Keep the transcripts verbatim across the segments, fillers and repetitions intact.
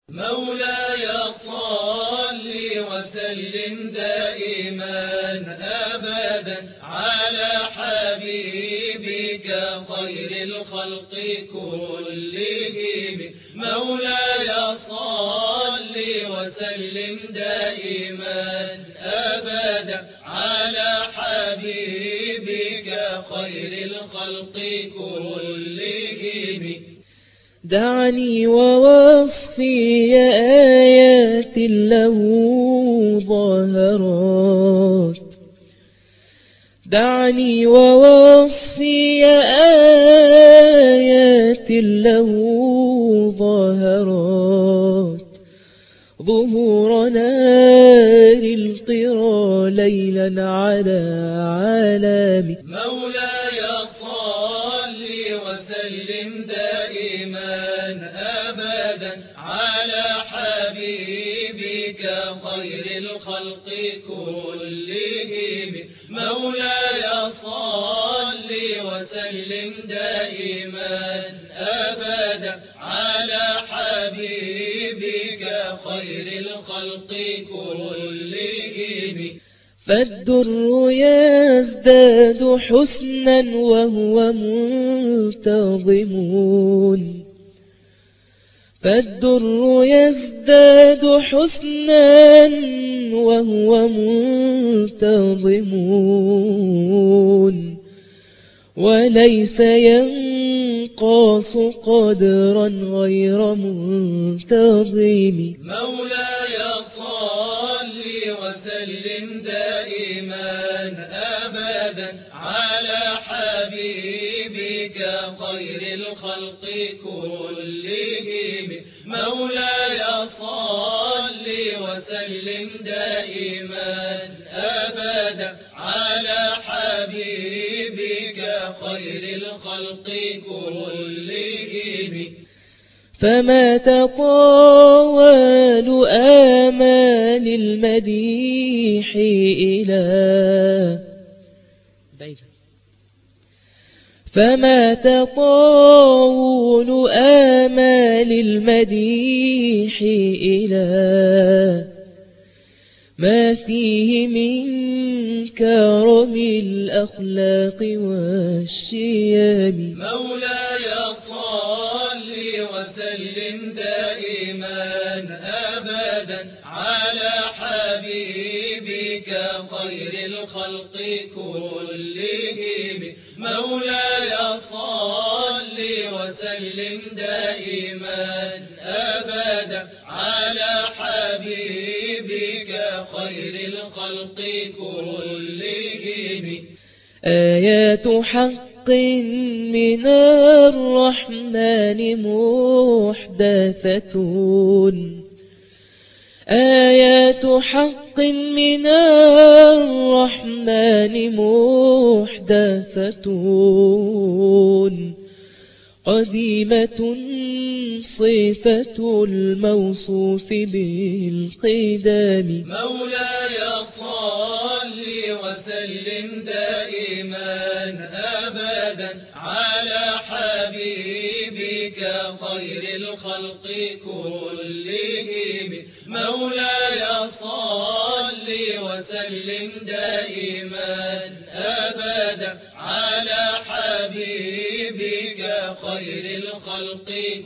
مولاي صل وسلم دائما أبدا على حبيبك خير الخلق كلهم. مولاي صل وسلم دائما أبدا على حبيبك خير الخلق كلهم. دعني ووصفي آيات له ظاهرات، دعني ووصفي آيات له ظاهرات، ظهور نار القرى ليلا على عالمي. مولاي صل وسلم دائما أبدا على حبيبك خير الخلق كلهم. مولاي صل وسلم دائما أبدا على حبيبك خير الخلق كلهم. فالدر يزداد حسنا وهو منتظم، فالدر يزداد حسنا وهو منتظم، وليس ينقص قدرا غير منتظم. مولاي صل وسلم دائما أبدا على حبيبك خير الخلق كلهم. مولاي صل وسلم دائما أبدا على حبيبك خير الخلق كلهم. فما تطاول آمال المديح إلى فما تطاول آمال المديح إلى ما فيه من كرم الأخلاق والشيم. مولاي صل وسلم دائما أبدا على حبيبك خير الخلق كلهم. مولاي صل وسلم دائما أبدا على حبيبك خير الخلق كلهم. آيات حق من الرحمن محدثة، آيات حق من الرحمن محدثة، قديمة صفة الموصوف بالقدام. مولاي صل وسلم دائما أبدا على حبيبك خير الخلق كلهم. مولاي صل وسلم دائما أبدا على حبيبك خير الخلق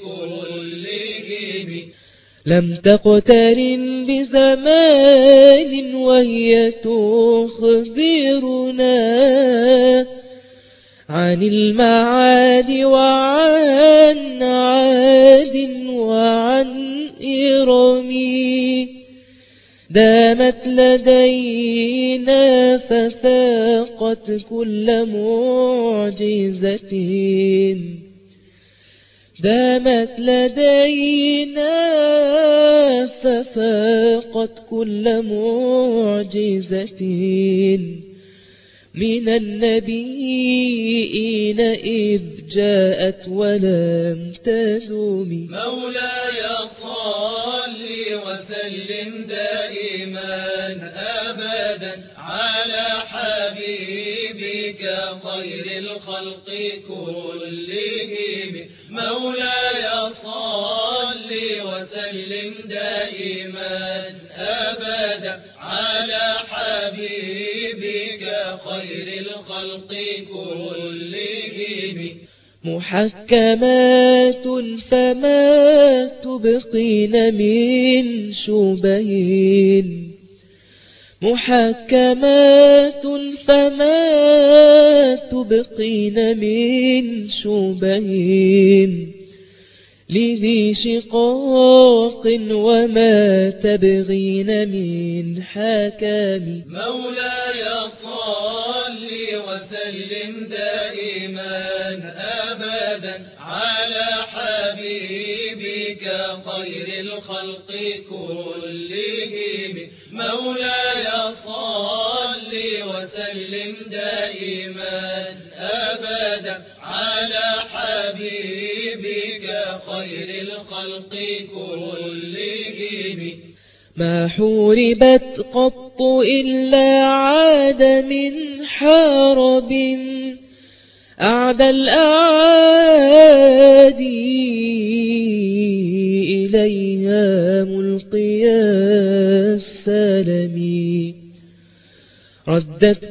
كلهم. لم تقترن بزمان وهي تخبرنا عن المعاد وعن عاد وعن إرم، دامت لدينا ففاقت كل معجزة، دامت لدينا ففاقت كل معجزة، من النبيين إذ جاءت ولم تزم. مولاي صل وسلم دائما أبدا على حبيبك خير الخلق كلهم. مولاي صل وسلم دائما أبدا على حبيبك خير الخلق كلهم. محكمات فما تبقين من شبهين، محكمات فما تبقين من شبهين، لذي شقاق وما تبغين من حكم. مولاي صل وسلم دائما أبدا على حبيبك خير الخلق كلهم. مولاي صل وسلم دائما أبدا على حبيبك خير الخلق كلهم. ما حوربت قط إلا عاد من حرب أعدى الأعادي إليها ملقيا السلم. ردت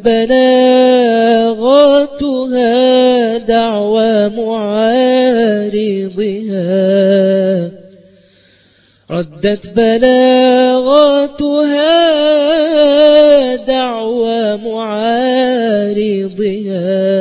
بلاغاتها دعوى معارضها، ردت بلاغاتها دعوى معارضها،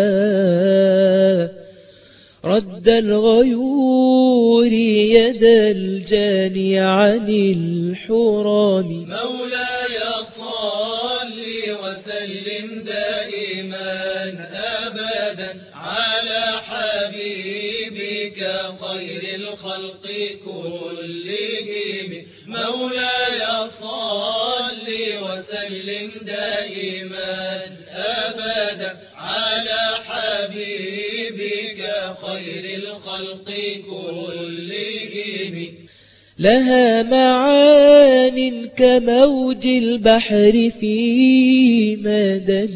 رد الغيور يد الجاني عن الحرام. مولاي صل وسلم دائما أبدا على حبيبك خير الخلق كلهم. مولاي صل وسلم دائما أبدا على حبيبك خير الخلق كلهم. لها معان كموج البحر في مدد،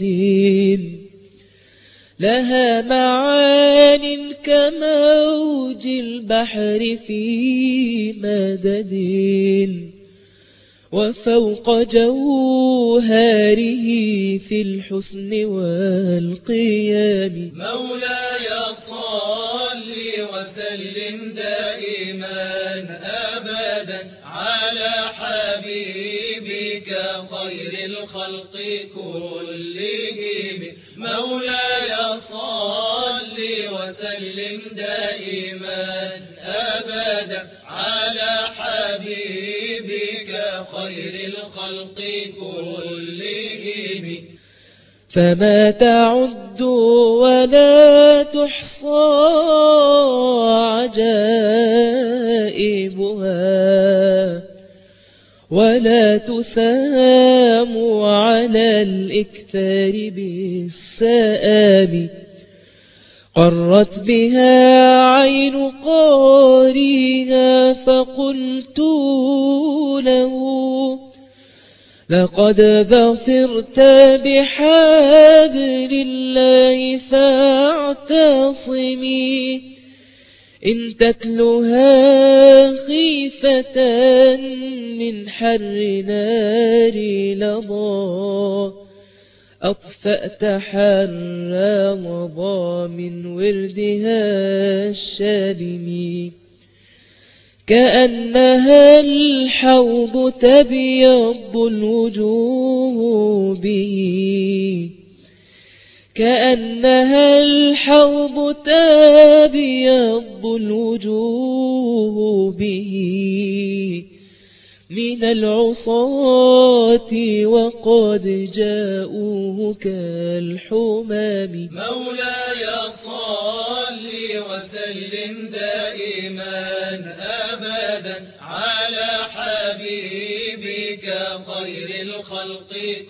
لها معان كموج البحر في مدد، وفوق جوهره في الحسن والقيام. مولاي صل وسلم دائما أبدا على حبيبك خير الخلق كلهم. مولاي صل وسلم دائما أبدا على حبيبك خير الخلق كلهم. فما تعد ولا تحصى عجائبها، ولا تسام على الإكثار بالسآم. قرت بها عين قارئها فقلت له لقد ظفرت بحبل الله فاعتصمي، إن تتلها خيفة من حر نار لظى، أطفأت حر مضى من وردها الشالم. كأنها الحوض تبيض الوجوه به، كأنها الحوض تبيض الوجوه به، من العصاة وقد جاءوه كالحمام. مولاي صل وسلم دائما أبدا على حبيبك خير الخلق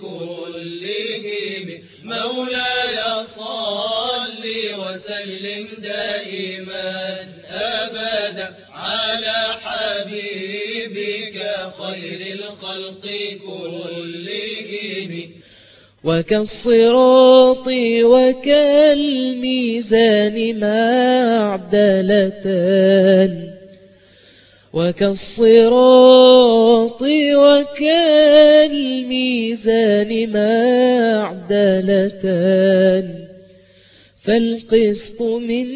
كلهم. مولاي صل وسلم دائما أبدا على حبيبك خير الخلق كلهم. وكالصراط وكالميزان معدلتان، وكالصراط وكالميزان معدلتان فالقسط من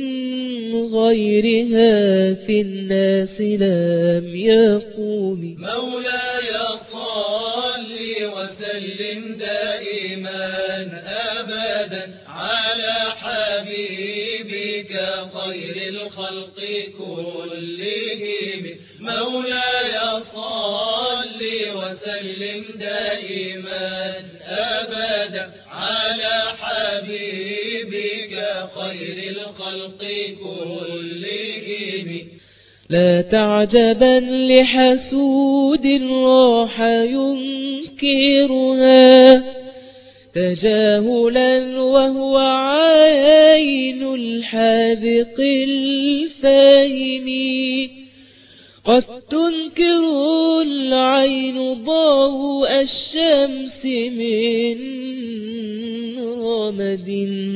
غيرها في الناس لم يقوم. مولاي صل وسلم دائما أبدا على حبيبك خير الخلق كلهم. مولاي صل وسلم دائما أبدا على حبيبك خير الخلق كلهم. لا تعجبا لحسود راح ينكرها تجاهلا وهو عين الحاذق الفاهم. قد تنكر العين ضوء الشمس من رمد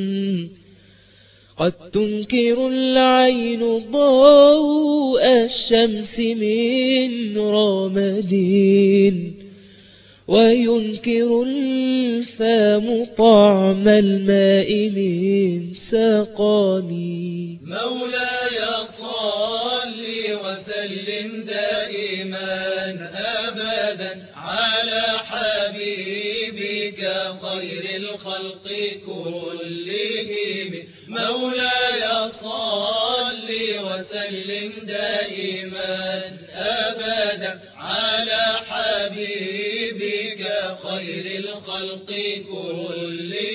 قد تنكر العين ضوء الشمس من رمد وينكر الفم طعم الماء من سقام. مولاي صل وسلم دائما أبدا على حبيبك خير الخلق كلهم. مولاي صل وسلم دائما أبدا على حبيبك خير الخلق كلهم.